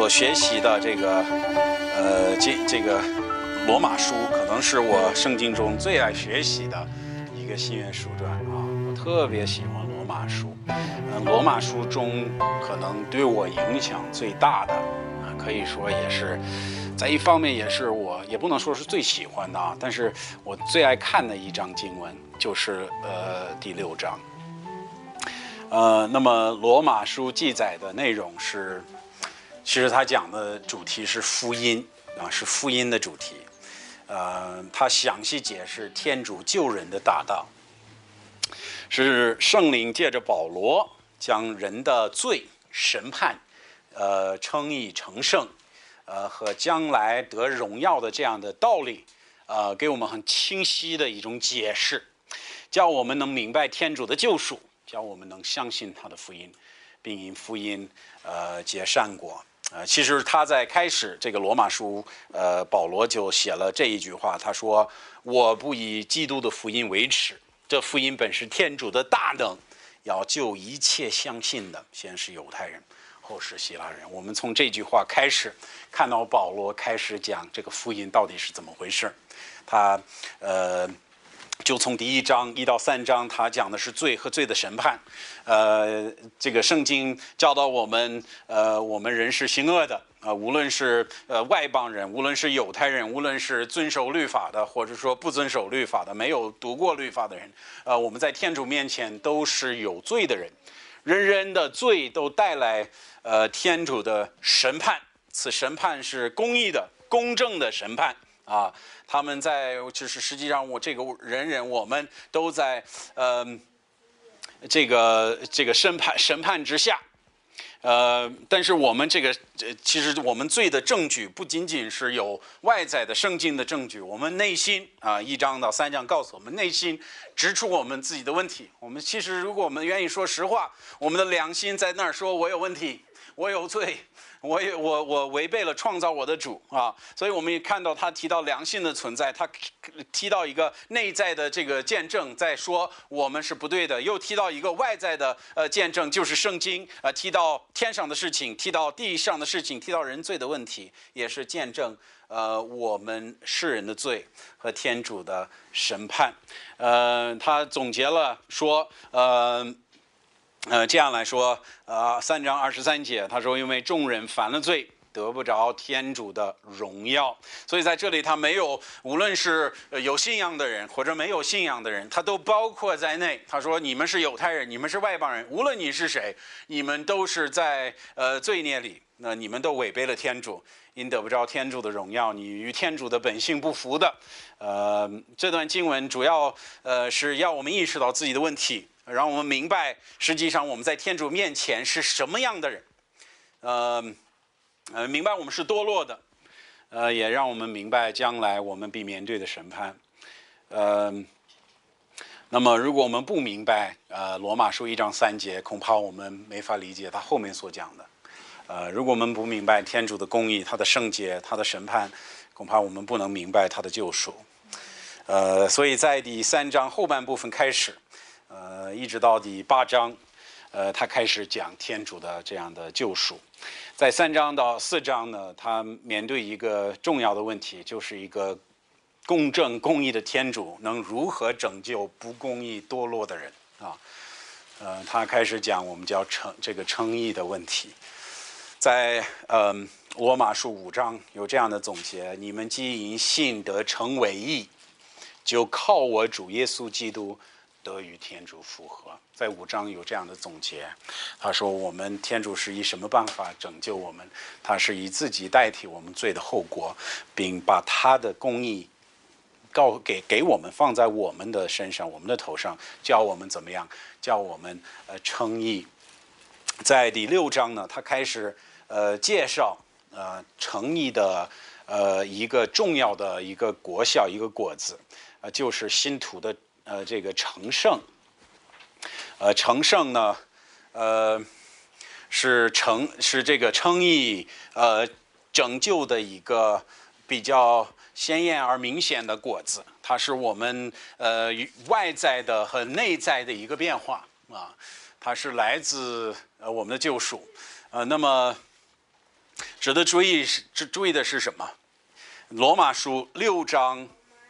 所学习的这个罗马书，可能是我圣经中最爱学习的一个新约书传啊，我特别喜欢罗马书。罗马书中可能对我影响最大的可以说也是，在一方面也是我也不能说是最喜欢的啊，但是我最爱看的一章经文就是第6章。那么罗马书记载的内容是，其实他讲的主题是福音啊，是福音的主题。他详细解释天主救人的大道，是圣灵借着保罗将人的罪、审判、称义、成圣，和将来得荣耀的这样的道理，给我们很清晰的一种解释，叫我们能明白天主的救赎，叫我们能相信他的福音，并因福音结善果。其实他在开始这个罗马书，保罗就写了这一句话，他说：“我不以基督的福音为耻，这福音本是天主的大能，要救一切相信的，先是犹太人，后是希腊人。”我们从这句话开始看到保罗开始讲这个福音到底是怎么回事。他就从第1章1到3章，他讲的是罪和罪的审判。这个圣经教导我们，我们人是行恶的，无论是外邦人，无论是犹太人，无论是遵守律法的，或者说不遵守律法的，没有读过律法的人，我们在天主面前都是有罪的人，人人的罪都带来天主的审判，此审判是公义的、公正的审判。他们在就是实际上我们都在这个审判之下，但是我们其实我们罪的证据不仅仅是有外在的圣经的证据，我们内心1章到3章告诉我们内心指出我们自己的问题。我们其实如果我们愿意说实话，我们的良心在那儿说我有问题，我有罪。我违背了创造我的主啊，所以我们也看到他提到良心的存在，他提到一个内在的这个见证，在说我们是不对的，又提到一个外在的见证，就是圣经提到天上的事情，提到地上的事情，提到人罪的问题，也是见证我们世人的罪和天主的审判。他总结了说这样来说，3章23节，他说：“因为众人犯了罪，得不着天主的荣耀。”所以在这里，他没有无论是有信仰的人或者没有信仰的人，他都包括在内。他说：“你们是犹太人，你们是外邦人，无论你是谁，你们都是在罪孽里，那你们都违背了天主，因得不着天主的荣耀，你与天主的本性不符的。”这段经文主要是要我们意识到自己的问题。让我们明白，实际上我们在天主面前是什么样的人，明白我们是堕落的，也让我们明白将来我们必面对的审判。那么，如果我们不明白罗马书1章3节，恐怕我们没法理解他后面所讲的。如果我们不明白天主的公义、他的圣洁、他的审判，恐怕我们不能明白他的救赎。所以在第3章后半部分开始。一直到第8章，他开始讲天主的这样的救赎。在3章到4章呢，他面对一个重要的问题，就是一个公正公义的天主能如何拯救不公义堕落的人啊？他开始讲我们叫称义的问题。在罗马书5章有这样的总结：你们既因信得成为义，就靠我主耶稣基督得与天主复合。在5章有这样的总结，他说我们天主是以什么办法拯救我们？他是以自己代替我们罪的后果，并把他的公义给我们放在我们的身上，我们的头上，教我们怎么样？教我们称义。在第6章呢，他开始介绍称义的一个重要的一个果效，一个果子，就是信徒的这个成圣。成圣呢，是这个称义拯救的一个比较鲜艳而明显的果子，它是我们外在的和内在的一个变化啊，它是来自我们的救赎。那么值得注意的是什么？罗马书6章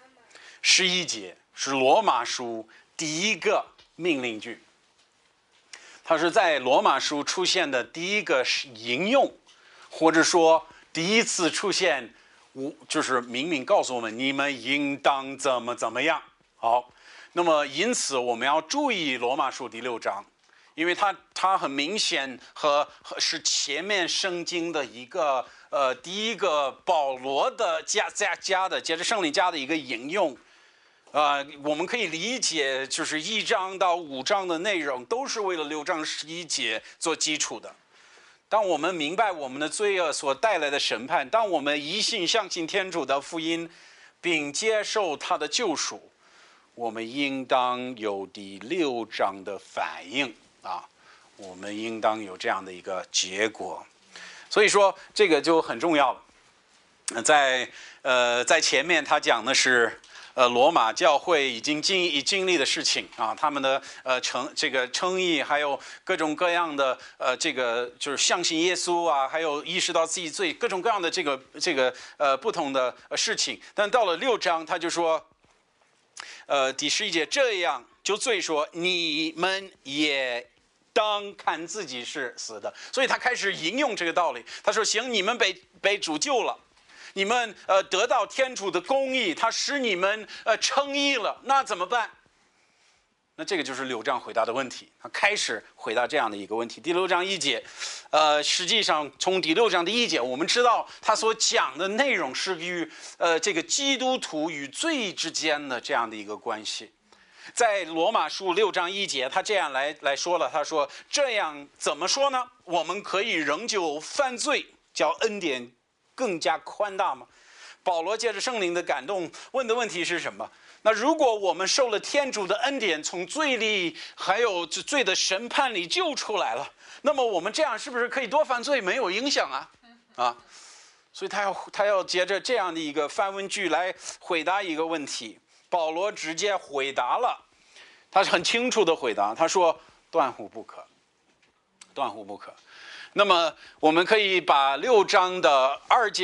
11节是罗马书第一个命令句，它是在罗马书出现的第一个引用，或者说第一次出现，就是明明告诉我们你们应当怎么样。好，那么因此我们要注意罗马书第6章，因为它很明显是前面圣经的一个第一个保罗的加的接着圣灵加的一个引用。我们可以理解，就是1章到5章的内容都是为了6章11节做基础的。当我们明白我们的罪恶所带来的审判，当我们一心相信天主的福音，并接受他的救赎，我们应当有第6章的反应啊，我们应当有这样的一个结果。所以说这个就很重要了。在前面他讲的是罗马教会已经经历的事情啊，他们的称义，还有各种各样的这个就是相信耶稣啊，还有意识到自己罪，各种各样的这个不同的事情。但到了6章，他就说，第11节，这样就罪说你们也当看自己是死的。所以他开始引用这个道理，他说行，你们被主救了。你们得到天主的公义，他使你们称义了，那怎么办？那这个就是6章回答的问题。他开始回答这样的一个问题。第6章1节，实际上从第6章的1节，我们知道他所讲的内容是与这个基督徒与罪之间的这样的一个关系。在罗马书6章1节，他这样来说了，他说这样怎么说呢？我们可以仍旧犯罪，叫恩典更加宽大吗？保罗借着圣灵的感动问的问题是什么？那如果我们受了天主的恩典，从罪里还有罪的审判里救出来了，那么我们这样是不是可以多犯罪？没有影响啊！所以他要接着这样的一个范文句来回答一个问题。保罗直接回答了，他很清楚的回答，他说断乎不可，断乎不可。那么我们可以把6章的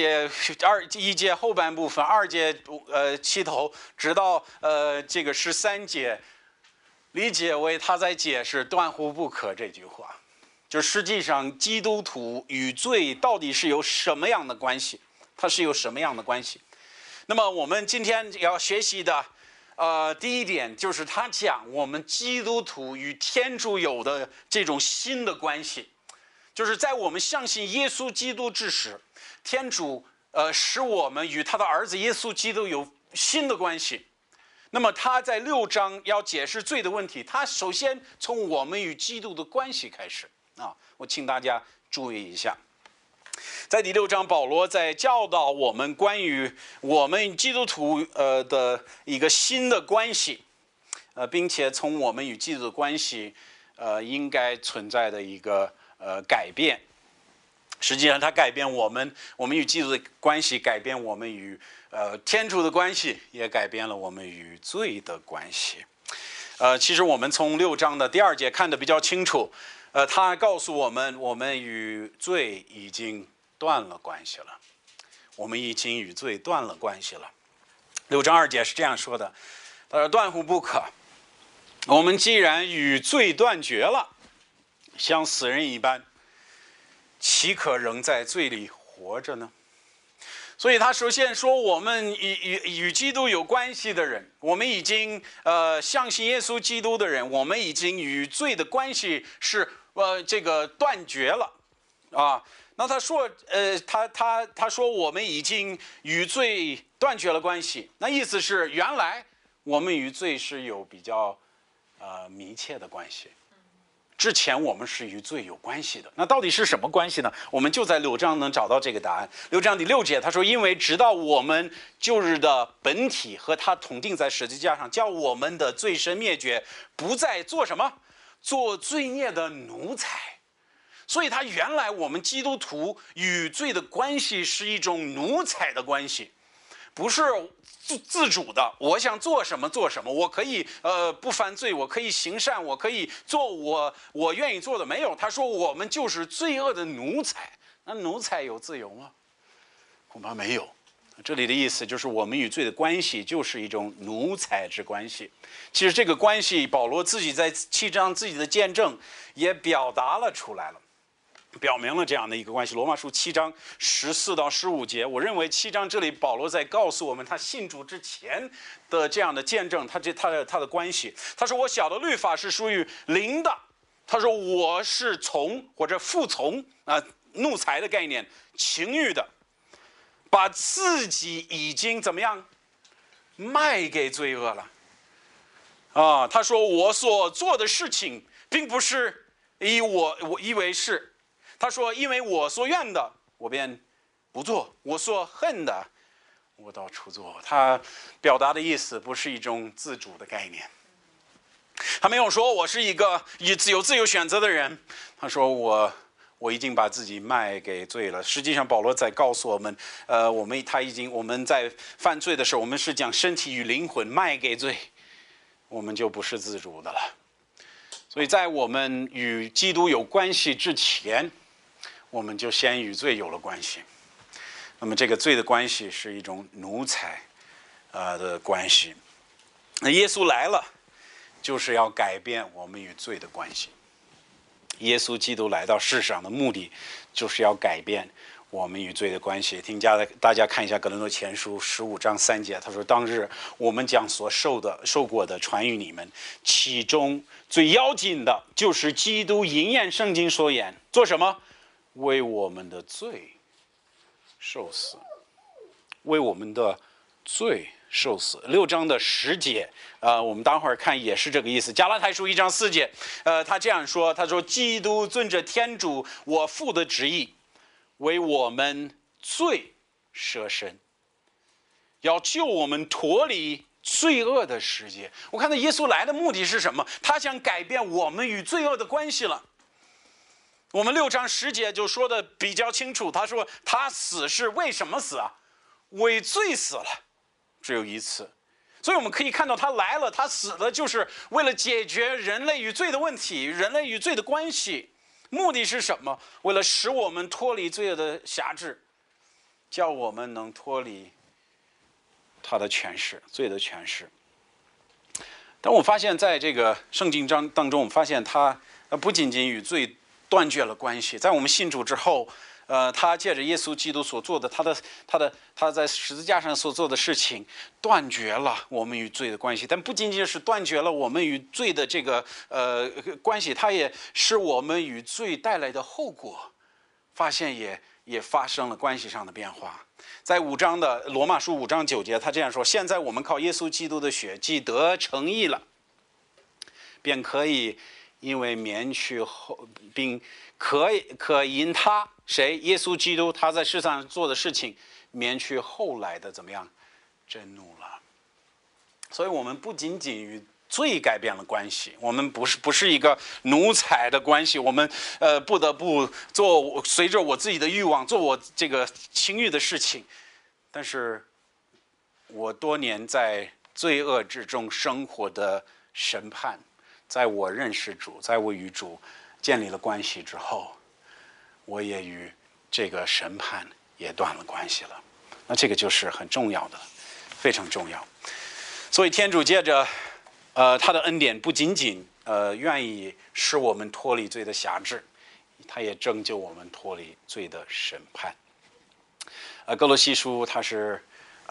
1节后半部分2节起头直到这个13节理解为他在解释断乎不可这句话，就实际上基督徒与罪到底是有什么样的关系，它是有什么样的关系。那么我们今天要学习的第一点就是他讲我们基督徒与天主有的这种新的关系，就是在我们相信耶稣基督之时，天主使我们与他的儿子耶稣基督有新的关系。那么他在6章要解释罪的问题，他首先从我们与基督的关系开始啊，我请大家注意一下。在第6章，保罗在教导我们关于我们基督徒的一个新的关系，并且从我们与基督的关系应该存在的一个改变。实际上它改变我们与基督的关系，改变我们与天主的关系，也改变了我们与罪的关系。其实我们从6章的第2节看得比较清楚，他告诉我们，我们与罪已经断了关系了，我们已经与罪断了关系了。6章2节是这样说的，他说断乎不可，我们既然与罪断绝了，像死人一般，岂可仍在罪里活着呢？所以他首先说，我们与基督有关系的人，我们已经相信耶稣基督的人，我们已经与罪的关系是这个断绝了啊。那他说他说我们已经与罪断绝了关系，那意思是原来我们与罪是有比较密切的关系。之前我们是与罪有关系的，那到底是什么关系呢？我们就在6章能找到这个答案。6章第6节他说，因为直到我们旧日的本体和他同定在十字架上，叫我们的罪身灭绝，不再做什么？做罪孽的奴才。所以他原来我们基督徒与罪的关系是一种奴才的关系，不是自主的，我想做什么做什么，我可以不犯罪，我可以行善，我可以做我愿意做的。没有，他说我们就是罪恶的奴才， 那奴才有自由吗？恐怕没有。这里的意思就是我们与罪的关系就是一种奴才之关系。其实这个关系，保罗自己在7章自己的见证也表达了出来了，表明了这样的一个关系。罗马书7章14到15节，我认为7章这里保罗在告诉我们他信主之前的这样的见证，他的关系。他说：“我晓得律法是属于灵的。”他说：“我是从或者服从奴才的概念，情欲的。”把自己已经怎么样卖给罪恶了他说我所做的事情并不是我以为是，他说因为我所愿的我便不做，我所恨的我到处做。他表达的意思不是一种自主的概念，他没有说我是一个有自由选择的人，他说我已经把自己卖给罪了。实际上，保罗在告诉我们，我们在犯罪的时候，我们是将身体与灵魂卖给罪，我们就不是自主的了。所以在我们与基督有关系之前，我们就先与罪有了关系。那么这个罪的关系是一种奴才的关系。那耶稣来了，就是要改变我们与罪的关系。耶稣基督来到世上的目的，就是要改变我们与罪的关系。大家看一下哥林多前书15章3节，他说：“当日我们将所受过的传与你们，其中最要紧的就是基督应验圣经所言，做什么？为我们的罪受死，为我们的罪受死。”6章的10节，我们待会儿看也是这个意思。加拉太书1章4节，他这样说，他说：“基督遵着天主我父的旨意，为我们罪舍身，要救我们脱离罪恶的世界。”我看到耶稣来的目的是什么？他想改变我们与罪恶的关系了。我们6章10节就说的比较清楚，他说他死是为什么死啊？为罪死了，只有一次。所以我们可以看到他来了，他死了就是为了解决人类与罪的问题，人类与罪的关系。目的是什么？为了使我们脱离罪恶的辖制，叫我们能脱离他的权势，罪的权势。但我发现在这个圣经当中，我们发现他不仅仅与罪断绝了关系，在我们信主之后，他借着耶稣基督所做的，他在十字架上所做的事情，断绝了我们与罪的关系。但不仅仅是断绝了我们与罪的这个关系，他也使我们与罪带来的后果，发现也发生了关系上的变化。在罗马书5章9节，他这样说：“现在我们靠耶稣基督的血，既得成义了，便可以因为免去后，并可因他谁？耶稣基督他在世上做的事情，免去后来的怎么样震怒了。”所以我们不仅仅与罪改变了关系，我们不是一个奴才的关系，我们不得不随着我自己的欲望做我这个情欲的事情。但是我多年在罪恶之中生活的审判，在我认识主，在我与主建立了关系之后，我也与这个审判也断了关系了。那这个就是很重要的，非常重要。所以天主借着他的恩典，不仅仅愿意使我们脱离罪的辖制，他也拯救我们脱离罪的审判。哥罗西书它是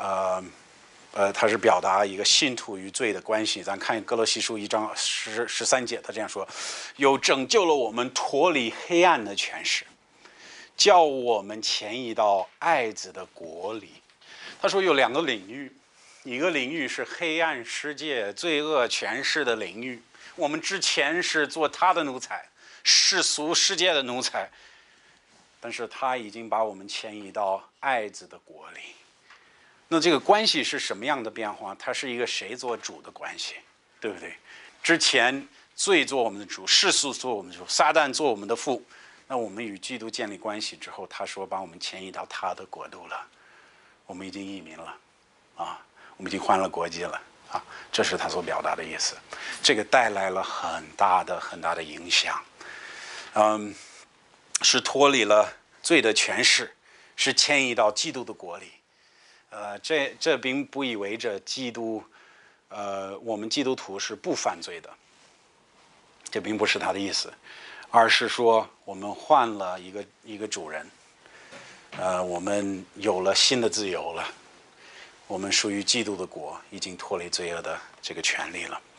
表达一个信徒与罪的关系。咱看哥罗西书1章13节，他这样说：“又拯救了我们脱离黑暗的权势，叫我们迁移到爱子的国里。”他说有2个领域，一个领域是黑暗世界罪恶权势的领域，我们之前是做他的奴才，世俗世界的奴才，但是他已经把我们迁移到爱子的国里。那这个关系是什么样的变化？它是一个谁做主的关系，对不对？之前罪做我们的主，世俗做我们的主，撒旦做我们的父。那我们与基督建立关系之后，他说把我们迁移到他的国度了，我们已经移民了我们已经换了国籍了这是他所表达的意思。这个带来了很大的影响，是脱离了罪的权势是迁移到基督的国里。这并不意味着我们基督徒是不犯罪的，这并不是他的意思，而是说我们换了一个主人，我们有了新的自由了，我们属于基督的国，已经脱离罪恶的这个权利了。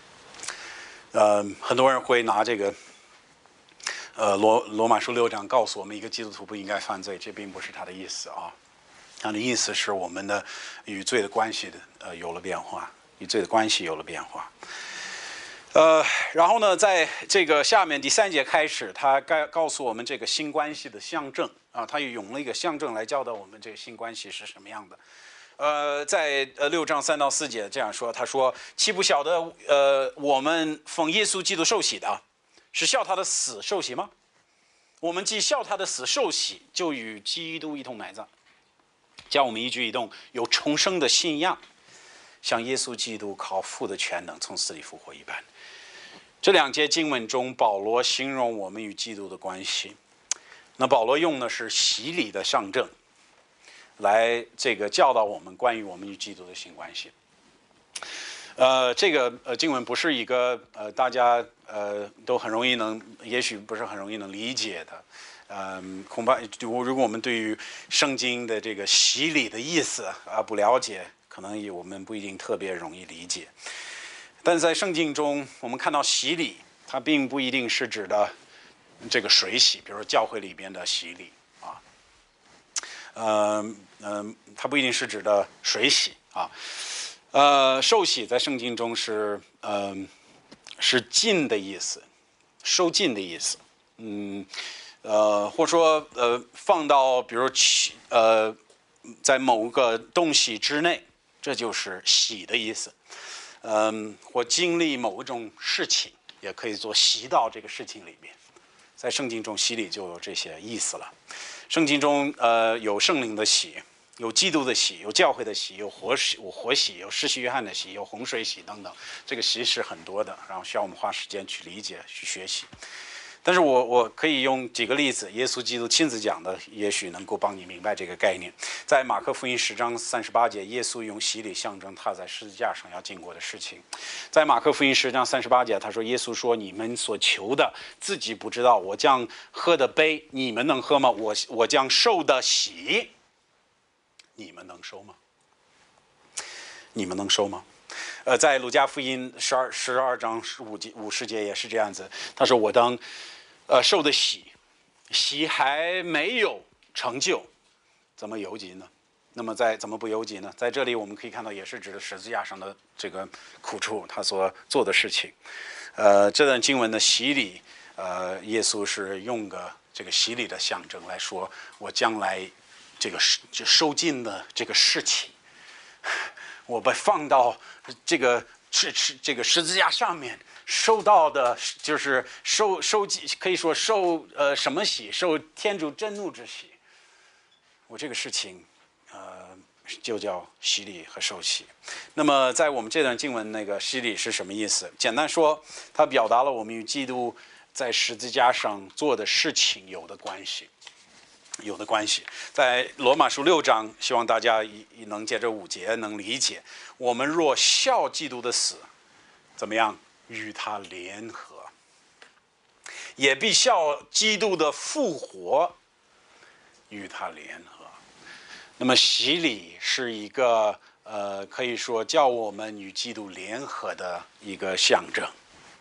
很多人会拿这个罗马书6章告诉我们一个基督徒不应该犯罪，这并不是他的意思啊。他的意思是我们的与罪的关系有了变化，与罪的关系有了变化。然后呢，在这个下面第3节开始，他告诉我们这个新关系的象征啊，他又用了一个象征来教导我们这个新关系是什么样的。在6章3到4节这样说，他说：“岂不晓得我们奉耶稣基督受洗的，是效他的死受洗吗？我们既效他的死受洗，就与基督一同埋葬，将我们一举一动有重生的信仰，像耶稣基督靠父的全能从死里复活一般。”这2节经文中，保罗形容我们与基督的关系。那保罗用的是洗礼的象征，来这个教导我们关于我们与基督的新关系。这个经文不是一个大家都很容易也许不是很容易能理解的。恐怕如果我们对于圣经的这个洗礼的意思不了解，可能我们不一定特别容易理解。但是在圣经中，我们看到洗礼，它并不一定是指的这个水洗，比如说教会里边的洗礼啊。它不一定是指的水洗啊。受洗在圣经中是浸的意思，受浸的意思。或者说放到比如在某个东西之内，这就是洗的意思。或经历某一种事情，也可以做洗到这个事情里面。在圣经中，洗礼就有这些意思了。圣经中有圣灵的洗，有基督的洗，有教会的洗，有活洗，有施洗约翰的洗，有洪水洗等等。这个洗是很多的，然后需要我们花时间去理解、去学习。但是我可以用几个例子，耶稣基督亲自讲的，也许能够帮你明白这个概念。在马可福音10章38节，耶稣用洗礼象征他在十字架上要经过的事情。在马可福音10章38节，他说：“耶稣说，你们所求的自己不知道，我将喝的杯，你们能喝吗？我将受的洗，你们能受吗？你们能受吗？”在路加福音12章50节也是这样子，他说：“我当受的洗还没有成就，怎么由己呢？那么怎么不由己呢？在这里我们可以看到，也是指的十字架上的这个苦处，他所做的事情。这段经文的洗礼，耶稣是用这个洗礼的象征来说，我将来这个受尽的这个事情。”我被放到这个十字架上面，受到的就是可以说受什么洗？受天主震怒之洗。我这个事情就叫洗礼和受洗。那么在我们这段经文，那个洗礼是什么意思？简单说，它表达了我们与基督在十字架上做的事情有的关系。在罗马书6章，希望大家能借着5节能理解，我们若效基督的死，怎么样？与他联合，也必效基督的复活，与他联合。那么洗礼是一个可以说叫我们与基督联合的一个象征。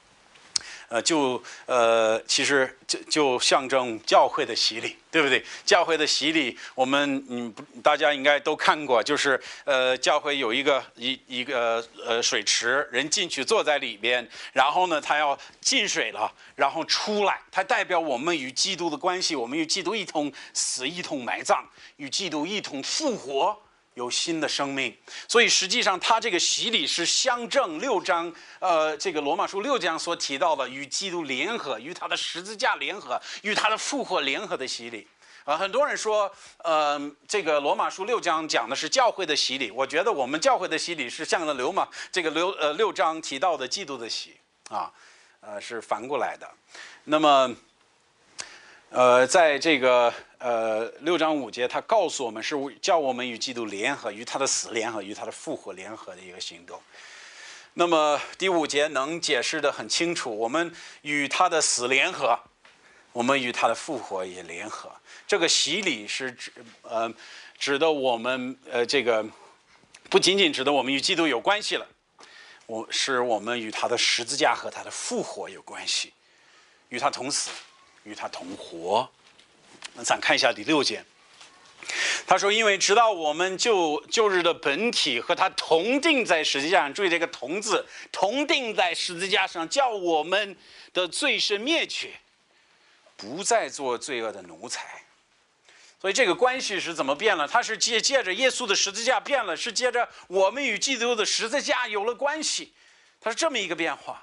其实就象征教会的洗礼，对不对？教会的洗礼，我们大家应该都看过，就是教会有一个水池，人进去坐在里边，然后呢，他要进水了，然后出来，它代表我们与基督的关系，我们与基督一同死，一同埋葬，与基督一同复活。有新的生命，所以实际上他这个洗礼是象征6章，这个罗马书6章所提到的与基督联合，与他的十字架联合，与他的复活联合的洗礼。很多人说，这个罗马书6章讲的是教会的洗礼，我觉得我们教会的洗礼是像6章提到的基督的洗啊，是反过来的。那么，在这个 6章5节，他告诉我们是叫我们与基督联合，与他的死联合，与他的复活联合的一个行动。那么第5节能解释得很清楚，我们与他的死联合，我们与他的复活也联合。这个洗礼是指的我们这个不仅仅指的我们与基督有关系了，是我们与他的十字架和他的复活有关系，与他同死，与他同活。那咱看一下第6节，他说：“因为直到我们旧日的本体和他同定在十字架上，注意这个‘同’字，同定在十字架上，叫我们的罪身灭绝，不再做罪恶的奴才。”所以这个关系是怎么变了？它是借着耶稣的十字架变了，是借着我们与基督的十字架有了关系，它是这么一个变化。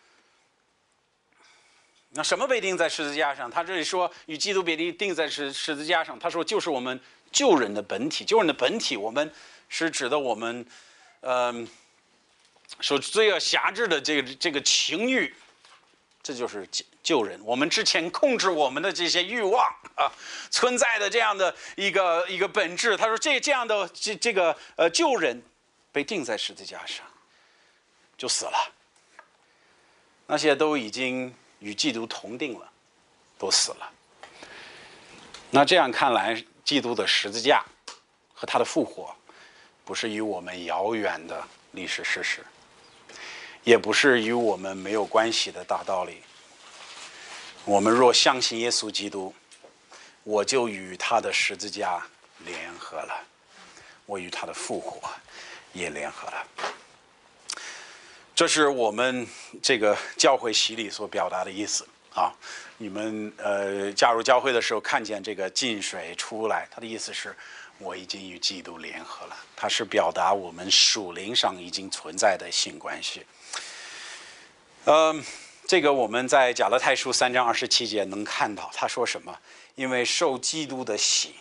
那什么被钉在十字架上？他这里说与基督被钉在十字架上，他说就是我们救人的本体。救人的本体，我们是指的我们，受罪恶辖制的这个情欲，这就是救人。我们之前控制我们的这些欲望啊，存在的这样的一个本质。他说这样的这个救人被钉在十字架上，就死了。那些都已经与基督同定了，都死了。那这样看来，基督的十字架和他的复活，不是与我们遥远的历史事实，也不是与我们没有关系的大道理。我们若相信耶稣基督，我就与他的十字架联合了，我与他的复活也联合了。这是我们这个教会洗礼所表达的意思啊！你们加入教会的时候看见这个进水出来，它的意思是我已经与基督联合了，它是表达我们属灵上已经存在的性关系。这个我们在加拉太书3章27节能看到，他说什么？因为受基督的洗，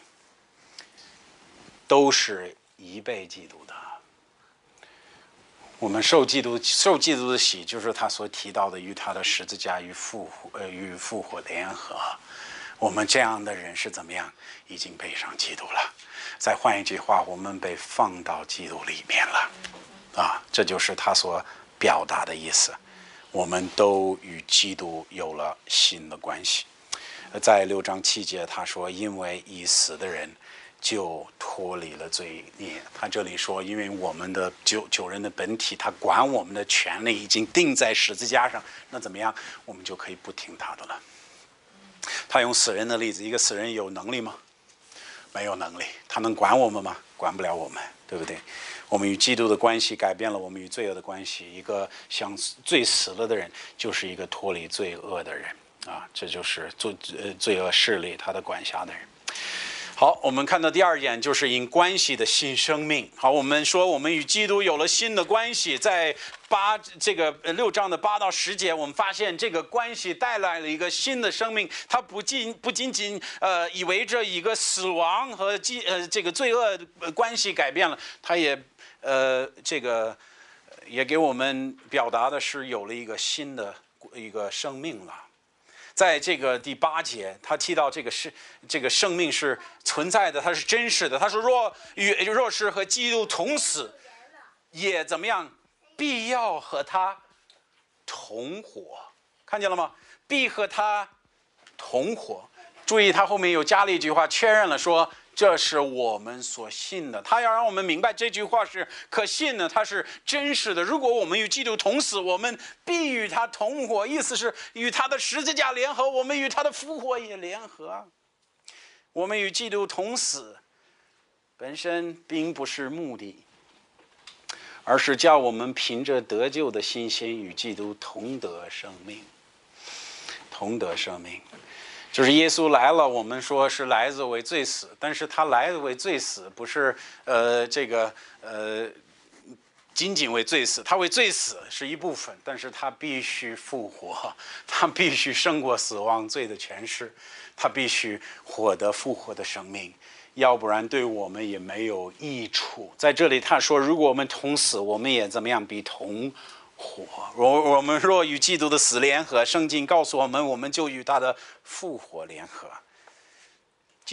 都是一被基督的。我们受基督的洗，就是他所提到的与他的十字架与复活联合。我们这样的人是怎么样？已经背上基督了。再换一句话，我们被放到基督里面了。啊，这就是他所表达的意思。我们都与基督有了新的关系。在6章7节，他说：“因为已死的人就脱离了罪孽。”他这里说，因为我们的救人的本体，他管我们的权利已经钉在十字架上，那怎么样？我们就可以不听他的了。他用死人的例子，一个死人有能力吗？没有能力。他能管我们吗？管不了我们，对不对？我们与基督的关系改变了我们与罪恶的关系。一个像罪死了的人，就是一个脱离罪恶的人啊，这就是罪恶势力他的管辖的人。好，我们看到第二点就是因关系的新生命。好，我们说我们与基督有了新的关系，在6章的8到10节，我们发现这个关系带来了一个新的生命。它不仅仅意味着一个死亡和这个罪恶关系改变了，它也也给我们表达的是有了一个新的一个生命了。在这个第8节，他提到这个生命是存在的，它是真实的。他说若是和基督同死，也怎么样？必要和他同活。看见了吗？必和他同活。注意，他后面又加了一句话，确认了说这是我们所信的。他要让我们明白这句话是可信的，它是真实的。如果我们与基督同死，我们必与他同活，意思是与他的十字架联合，我们与他的复活也联合。我们与基督同死本身并不是目的，而是叫我们凭着得救的信心与基督同得生命。同得生命就是耶稣来了，我们说是来自为罪死，但是他来自为罪死，不是仅仅为罪死，他为罪死是一部分，但是他必须复活，他必须胜过死亡罪的权势，他必须获得复活的生命，要不然对我们也没有益处。在这里他说，如果我们同死，我们也怎么样？比同活。我们若与基督的死联合，圣经告诉我们，我们就与他的复活联合。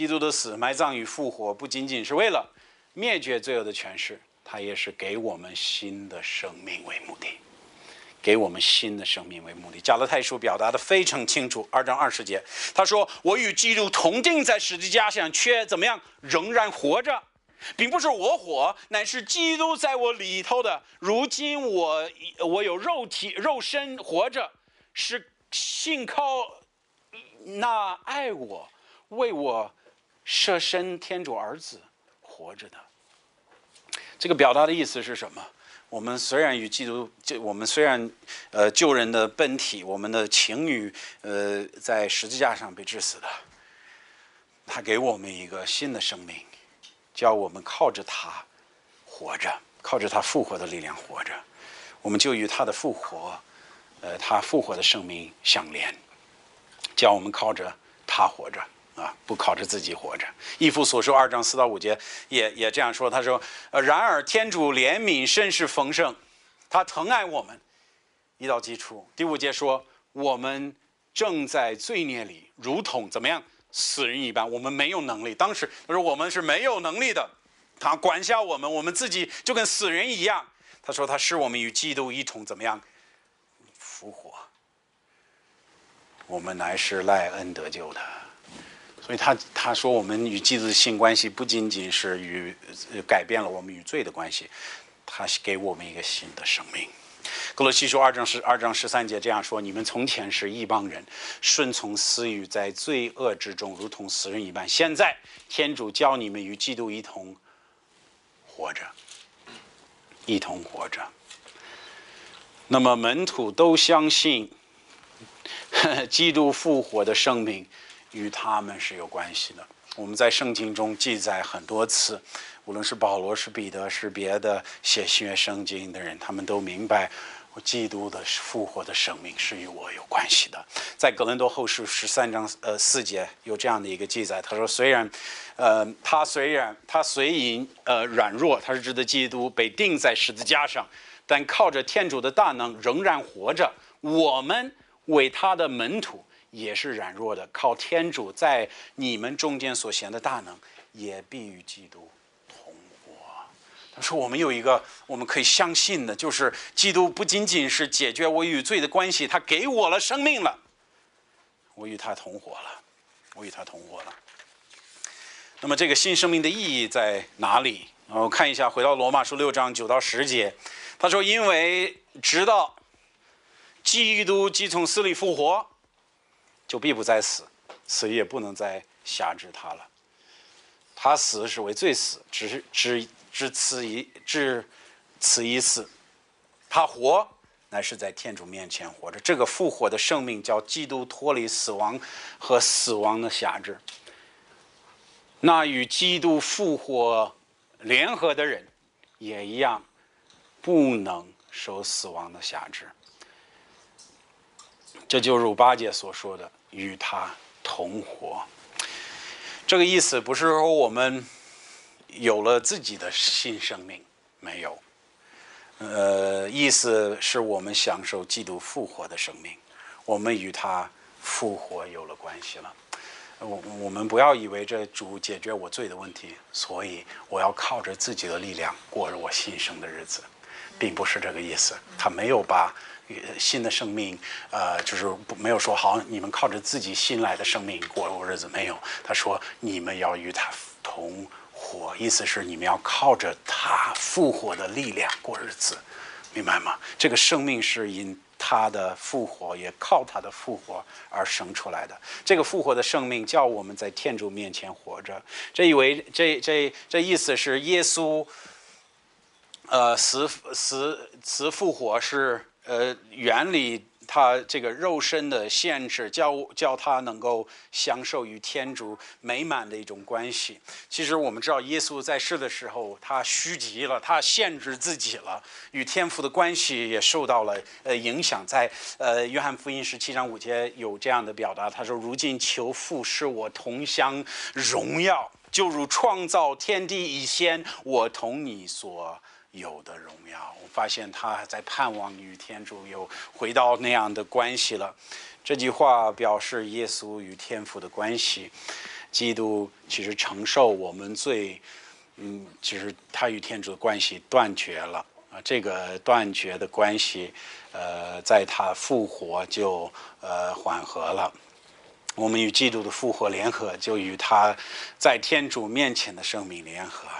基督的死、埋葬与复活，不仅仅是为了灭绝罪恶的权势，他也是给我们新的生命为目的。给我们新的生命为目的。加拉太书表达的非常清楚，2章20节，他说：“我与基督同定在十字架上，却怎么样？仍然活着，并不是我活，乃是基督在我里头的。如今我有肉身活着，是信靠那爱我、为我舍身天主儿子活着的。”这个表达的意思是什么？我们虽然与基督，我们虽然救人的本体，我们的情欲在十字架上被致死的，他给我们一个新的生命，叫我们靠着他活着，靠着他复活的力量活着，我们就与他的复活，他复活的生命相连，叫我们靠着他活着。不靠着自己活着。以弗所书2章4到5节也这样说，他说：“然而天主怜悯甚是丰盛，他疼爱我们。”1到基础。第5节说：“我们正在罪孽里，如同怎么样死人一般。”我们没有能力。当时他说我们是没有能力的，他管辖我们，我们自己就跟死人一样。他说他使我们与基督一同怎么样复活。我们乃是赖恩得救的。所以他说我们与基督的性关系不仅仅是改变了我们与罪的关系，他给我们一个新的生命。哥罗西书2章13节这样说：“你们从前是异邦人，顺从私欲，在罪恶之中，如同死人一般。现在天主叫你们与基督一同活着，一同活着。”那么门徒都相信基督复活的生命与他们是有关系的。我们在圣经中记载很多次，无论是保罗、是彼得、是别的写新约圣经的人，他们都明白基督的复活的生命是与我有关系的。在哥林多后书13章4节有这样的一个记载，他说：“他虽因软弱，他是指的基督被钉在十字架上，但靠着天主的大能仍然活着。我们为他的门徒也是软弱的，靠天主在你们中间所显的大能，也必与基督同活。”他说我们有一个我们可以相信的，就是基督不仅仅是解决我与罪的关系，他给我了生命了，我与他同活了，我与他同活了。那么这个新生命的意义在哪里？我看一下，回到罗马书6章9到10节，他说：“因为知道基督既从死里复活，就必不再死，死也不能再辖制他了。他死是为罪死，只此一死；他活乃是在天主面前活着。这个复活的生命叫基督脱离死亡和死亡的辖制。那与基督复活联合的人也一样，不能受死亡的辖制。”这就如8节所说的，与他同活。这个意思不是说我们有了自己的新生命，没有。意思是我们享受基督复活的生命，我们与他复活有了关系了。我们不要以为这主解决我罪的问题，所以我要靠着自己的力量过着我新生的日子，并不是这个意思。他没有把新的生命，就是没有说好你们靠着自己新来的生命过日子，没有。他说你们要与他同活，意思是你们要靠着他复活的力量过日子，明白吗？这个生命是因他的复活，也靠他的复活而生出来的。这个复活的生命叫我们在天主面前活着。这意思是耶稣死复活是原理他这个肉身的限制，叫他能够享受与天主美满的一种关系。其实我们知道耶稣在世的时候他虚极了，他限制自己了，与天父的关系也受到了影响。在约翰福音17章5节有这样的表达，他说：“如今求父使我同享荣耀，就如创造天地以先我同你所有的荣耀。”我发现他在盼望与天主有回到那样的关系了。这句话表示耶稣与天父的关系， 基督其实承受我们罪，其实他与天主的关系断绝了啊。这个断绝的关系，在他复活就缓和了。我们与基督的复活联合，就与他在天主面前的生命联合。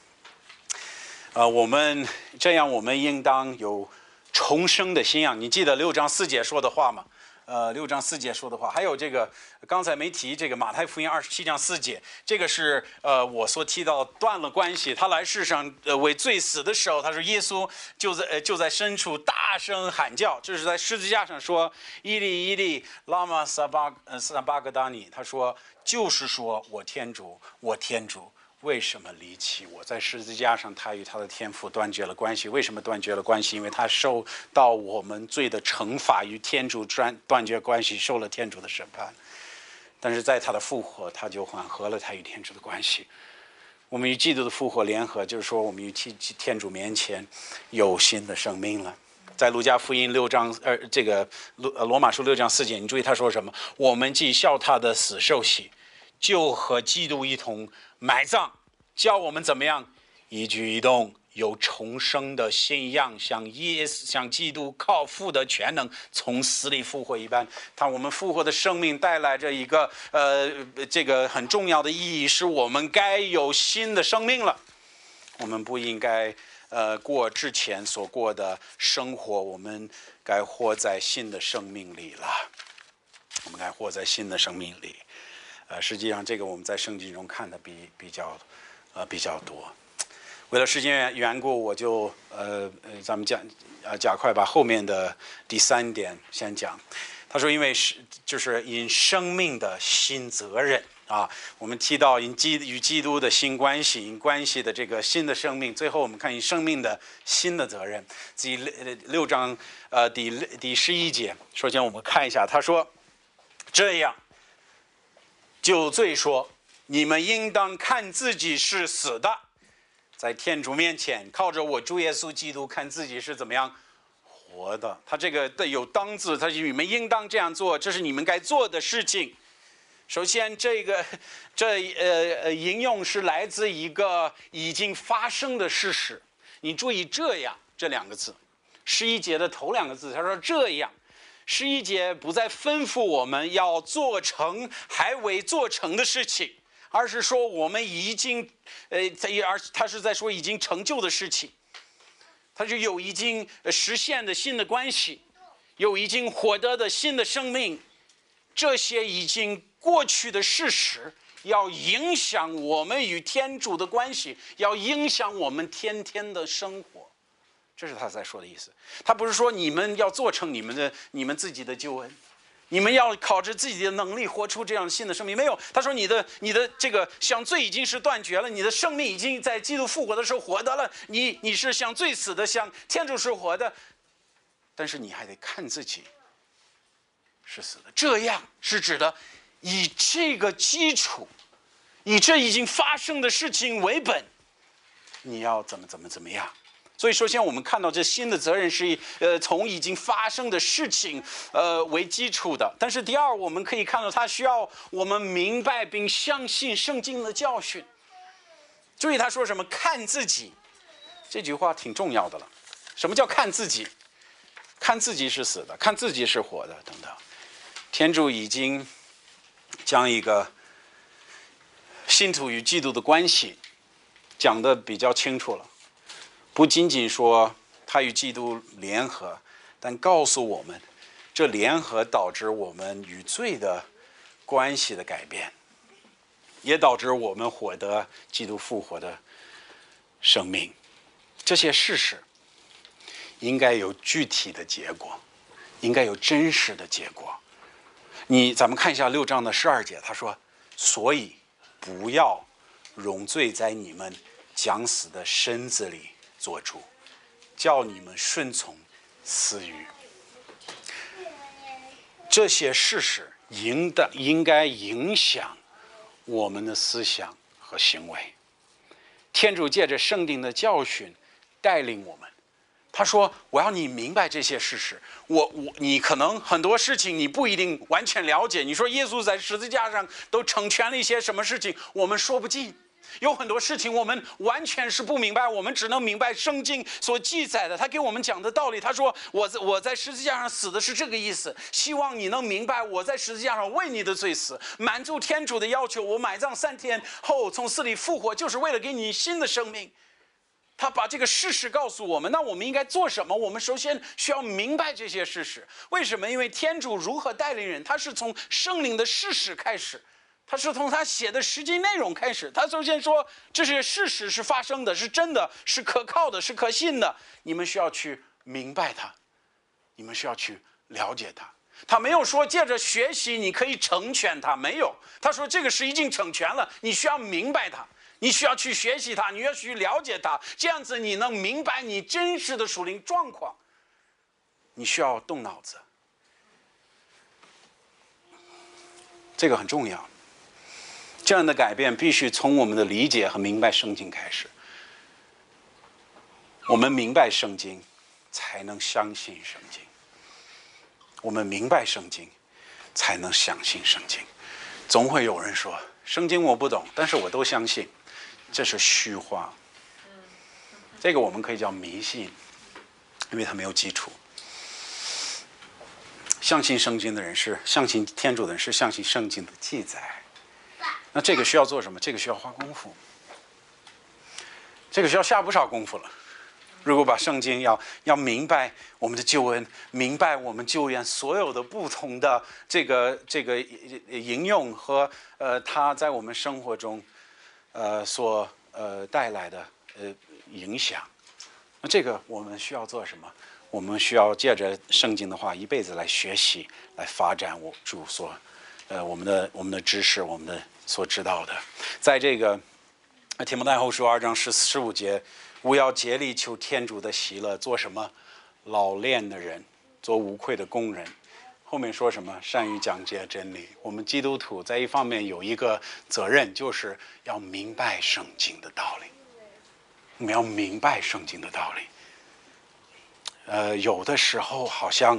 我们应当有重生的信仰。你记得6章4节说的话吗？6章4节说的话，还有这个刚才没提这个马太福音27章4节，这个是我所提到断了关系。他来世上为罪死的时候，他说耶稣就在深处大声喊叫，这是在十字架上说伊利伊利拉玛撒巴格达尼，他说就是说我天主，我天主。为什么离弃我？在十字架上，他与他的天父断绝了关系。为什么断绝了关系？因为他受到我们罪的惩罚，与天主断绝关系，受了天主的审判。但是在他的复活，他就缓和了他与天主的关系。我们与基督的复活联合，就是说我们与天主面前有新的生命了。在路加福音6章这个罗马书6章4节，你注意他说什么？我们既效他的死受洗，就和基督一同埋葬，叫我们怎么样？一举一动有重生的信仰，像基督靠父的全能从死里复活一般。我们复活的生命带来着一个这个很重要的意义，是我们该有新的生命了。我们不应该过之前所过的生活，我们该活在新的生命里了。我们该活在新的生命里。实际上这个我们在圣经中看的比较多。为了时间缘故，我就咱们加快把后面的第3点先讲。他说，因为就是因生命的新责任啊，我们提到与基督的新关系，因关系的这个新的生命。最后我们看因生命的新的责任。第6章第11节，首先我们看一下，他说这样。酒醉说：“你们应当看自己是死的，在天主面前，靠着我主耶稣基督，看自己是怎么样活的。”他这个有当字，他说你们应当这样做，这是你们该做的事情。首先，这引用是来自一个已经发生的事实。你注意“这样”这2个字，11节的头2个字，他说这样。11节不再吩咐我们要做成还未做成的事情，而是说我们已经他是在说已经成就的事情。他就有已经实现的新的关系，有已经获得的新的生命，这些已经过去的事实要影响我们与天主的关系，要影响我们天天的生活。这是他在说的意思。他不是说你们要做成你们自己的救恩，你们要靠着自己的能力活出这样新的生命。没有，他说你的这个像罪已经是断绝了，你的生命已经在基督复活的时候获得了。你是像罪死的，像天主是活的，但是你还得看自己是死的。这样是指的以这个基础，以这已经发生的事情为本，你要怎么样。所以首先我们看到这新的责任是从已经发生的事情为基础的。但是第二，我们可以看到它需要我们明白并相信圣经的教训。注意他说什么？看自己，这句话挺重要的了。什么叫看自己？看自己是死的，看自己是活的等等。天主已经将一个信徒与基督的关系讲得比较清楚了。不仅仅说他与基督联合，但告诉我们这联合导致我们与罪的关系的改变，也导致我们获得基督复活的生命。这些事实应该有具体的结果，应该有真实的结果。咱们看一下6章的12节，他说：“所以不要容罪在你们将死的身子里做主，叫你们顺从私欲。”这些事实应该影响我们的思想和行为。天主借着圣经的教训带领我们， 他说：“我要你明白这些事实。你可能很多事情你不一定完全了解。你说耶稣在十字架上都成全了一些什么事情，我们说不尽。有很多事情我们完全是不明白，我们只能明白圣经所记载的，他给我们讲的道理。他说我在十字架上死的是这个意思，希望你能明白我在十字架上为你的罪死，满足天主的要求。我埋葬3天后从死里复活，就是为了给你新的生命。”他把这个事实告诉我们，那我们应该做什么？我们首先需要明白这些事实。为什么？因为天主如何带领人，他是从圣灵的事实开始，他是从他写的实际内容开始。他首先说这些事实是发生的，是真的，是可靠的，是可信的。你们需要去明白它，你们需要去了解它。他没有说借着学习你可以成全它，没有。他说这个是已经成全了，你需要明白它。你需要去学习它，你要去了解它，这样子你能明白你真实的属灵状况。你需要动脑子，这个很重要。这样的改变必须从我们的理解和明白圣经开始。我们明白圣经，才能相信圣经。我们明白圣经，才能相信圣经。总会有人说，圣经我不懂，但是我都相信。这是虚话，这个我们可以叫迷信，因为它没有基础。相信圣经的人是相信天主的人，是相信圣经的记载。那这个需要做什么？这个需要花功夫，这个需要下不少功夫了。如果把圣经要明白我们的救恩，明白我们救援所有的不同的这个应用和它在我们生活中所带来的影响，那这个我们需要做什么？我们需要借着圣经的话，一辈子来学习，来发展我主所我们的知识，我们的所知道的。在这个提摩太后书2章15节，务要竭力求天主的喜乐，做什么？老练的人，做无愧的工人。后面说什么？善于讲解真理。我们基督徒在一方面有一个责任，就是要明白圣经的道理。我们要明白圣经的道理。有的时候好像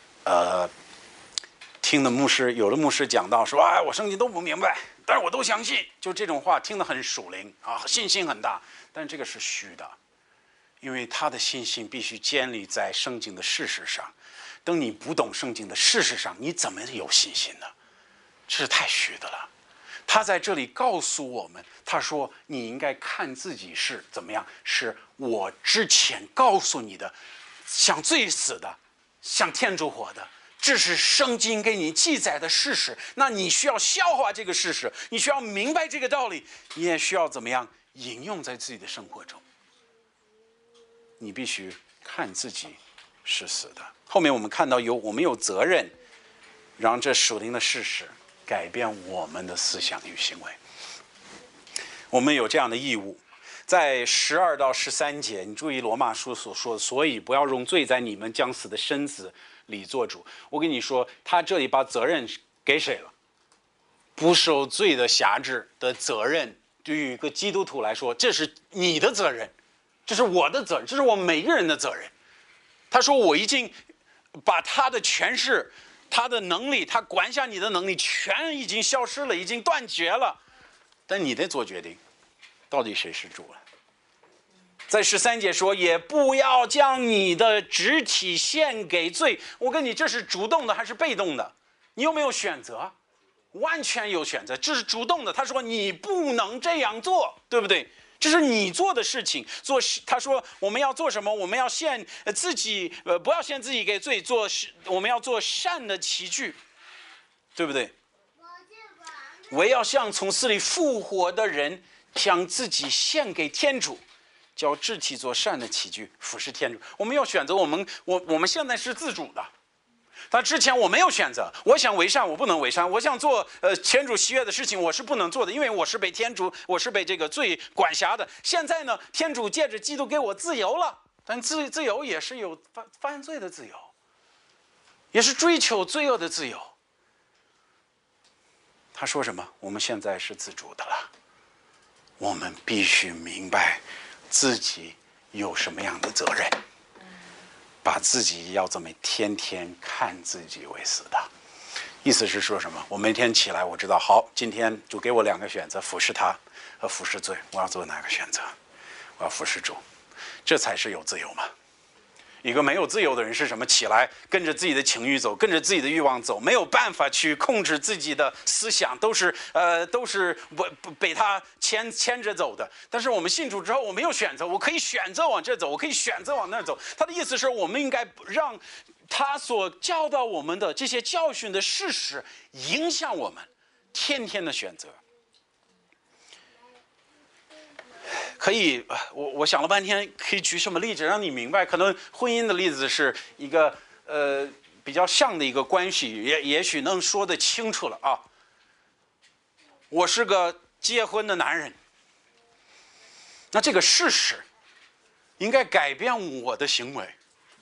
听的有的牧师讲到说，我圣经都不明白，但是我都相信，就这种话听得很属灵啊，信心很大，但这个是虚的，因为他的信心必须建立在圣经的事实上。等你不懂圣经的事实上，你怎么有信心呢？这是太虚的了。他在这里告诉我们，他说你应该看自己是怎么样，是我之前告诉你的，像罪死的，像天主活的，这是圣经给你记载的事实。那你需要消化这个事实，你需要明白这个道理，你也需要怎么样应用在自己的生活中。你必须看自己是死的。后面我们看到我们有责任让这属灵的事实改变我们的思想与行为，我们有这样的义务。在12到13节，你注意罗马书所说，所以不要容罪在你们将死的身子里做主。我跟你说，他这里把责任给谁了？不受罪的辖制的责任，对于一个基督徒来说，这是你的责任，这是我的责任，这是我们每个人的责任。他说我已经把他的权势，他的能力，他管辖你的能力全已经消失了，已经断绝了，但你得做决定，到底谁是主了。在13节说，也不要将你的肢体献给罪。我跟你，这是主动的还是被动的？你有没有选择？完全有选择，这是主动的。他说你不能这样做，对不对？这是你做的事情。他说我们要做什么？我们要献自己，不要献自己给罪，我们要做善的器具，对不对？我要像从死里复活的人，将自己献给天主，叫肢体做善的器具，服侍天主。我们要选择，我们现在是自主的。但之前我没有选择，我想为善我不能为善，我想做天主喜悦的事情我是不能做的，因为我是被这个罪管辖的。现在呢，天主借着基督给我自由了，但自由也是有犯罪的自由，也是追求罪恶的自由。他说什么？我们现在是自主的了，我们必须明白自己有什么样的责任。 把自己要这么天天看自己为死的。意思是说什么？我每天起来，我知道，好，今天主给我两个选择，服侍他和服侍罪，我要做哪个选择？我要服侍主，这才是有自由嘛。一个没有自由的人是什么？起来跟着自己的情欲走，跟着自己的欲望走，没有办法去控制自己的思想，都是被他牵着走的。但是我们信主之后，我没有选择，我可以选择往这走，我可以选择往那走。他的意思是我们应该让他所教导我们的这些教训的事实影响我们天天的选择。可以，我想了半天，可以举什么例子让你明白？可能婚姻的例子是一个比较像的一个关系，也许能说得清楚了啊。我是个结婚的男人，那这个事实应该改变我的行为，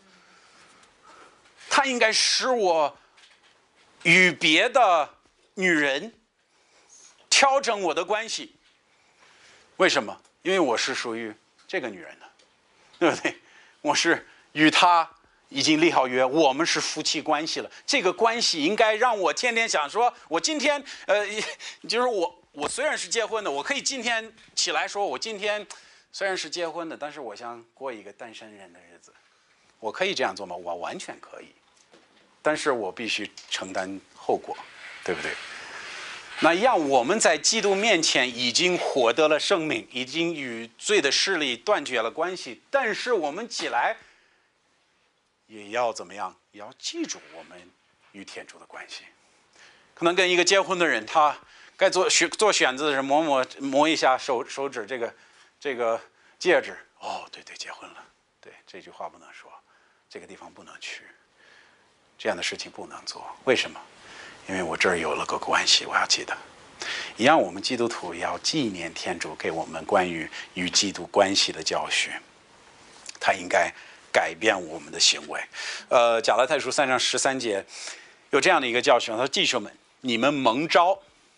它应该使我与别的女人调整我的关系。为什么？因为我是属于这个女人的，对不对？我是与她已经立好约，我们是夫妻关系了。这个关系应该让我天天想说，我今天就是我虽然是结婚的，我可以今天起来说，我今天虽然是结婚的，但是我想过一个单身人的日子。我可以这样做吗？我完全可以，但是我必须承担后果，对不对？那一样，我们在基督面前已经获得了生命，已经与罪的势力断绝了关系，但是我们起来也要怎么样？也要记住我们与天主的关系。可能跟一个结婚的人，他该做选择的人，摸一下手指这个戒指，哦，对，结婚了，对，这句话不能说，这个地方不能去，这样的事情不能做。为什么？因为我这儿有了个关系，我要记得。一样，我们基督徒要纪念天主给我们关于与基督关系的教训，它应该改变我们的行为。加拉太书3章13节有这样的一个教训，他说：“弟兄们，你们蒙召，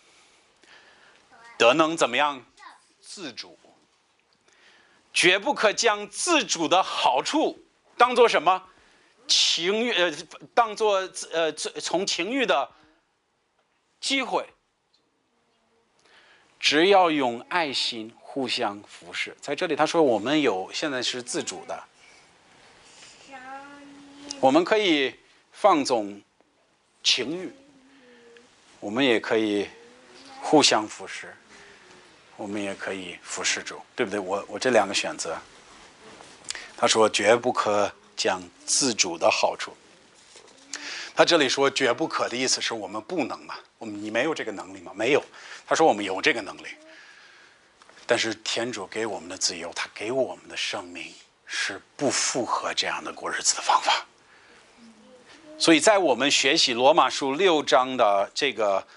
得能怎么样？自主，绝不可将自主的好处当作什么？情欲，当作从情欲的机会，只要用爱心互相服侍。”在这里他说我们现在是自主的，我们可以放纵情欲，我们也可以互相服侍，我们也可以服侍主，对不对？我这两个选择，他说绝不可将自主的好处。他这里说绝不可的意思是我们不能嘛？你没有这个能力吗？没有。他说我们有这个能力，但是天主给我们的自由，他给我们的生命是不符合这样的过日子的方法。所以在我们学习罗马书6章的这个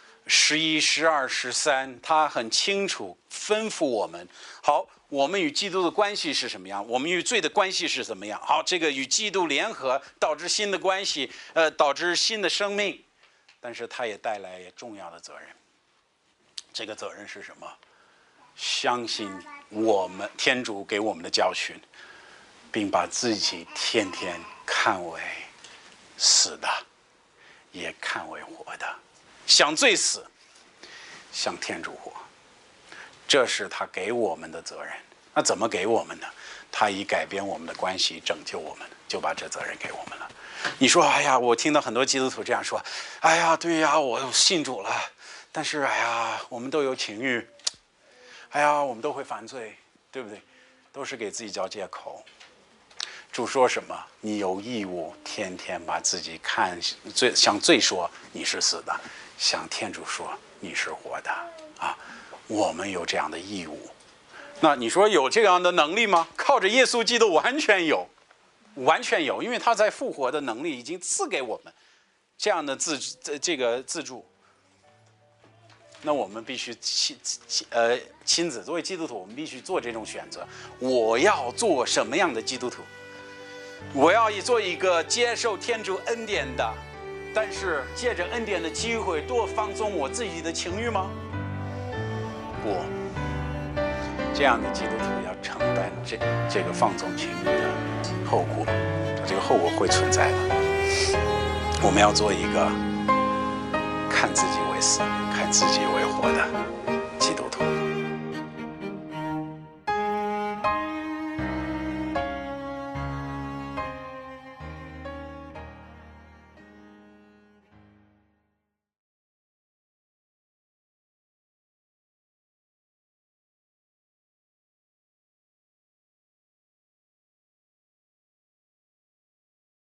11、12、13，他很清楚吩咐我们，好，我们与基督的关系是什么样？我们与罪的关系是怎么样？好，这个与基督联合导致新的关系，导致新的生命，但是它也带来重要的责任。这个责任是什么？相信我们天主给我们的教训，并把自己天天看为死的，也看为活的，想罪死，向天主活。这是他给我们的责任。那怎么给我们呢？他以改变我们的关系拯救我们，就把这责任给我们了。你说，哎呀，我听到很多基督徒这样说，哎呀，对呀，我信主了，但是哎呀，我们都有情欲，哎呀，我们都会犯罪，对不对？都是给自己找借口。主说什么？你有义务天天把自己向罪说你是死的，向天主说你是活的啊！我们有这样的义务。那你说有这样的能力吗？靠着耶稣基督完全有，完全有，因为他在复活的能力已经赐给我们这样的自助。那我们必须亲自作为基督徒，我们必须做这种选择。我要做什么样的基督徒？我要做一个接受天主恩典的，但是借着恩典的机会多放纵我自己的情欲吗？不， 这样的基督徒要承担这个放纵情欲的后果，这个后果会存在的。我们要做一个看自己为死、看自己为活的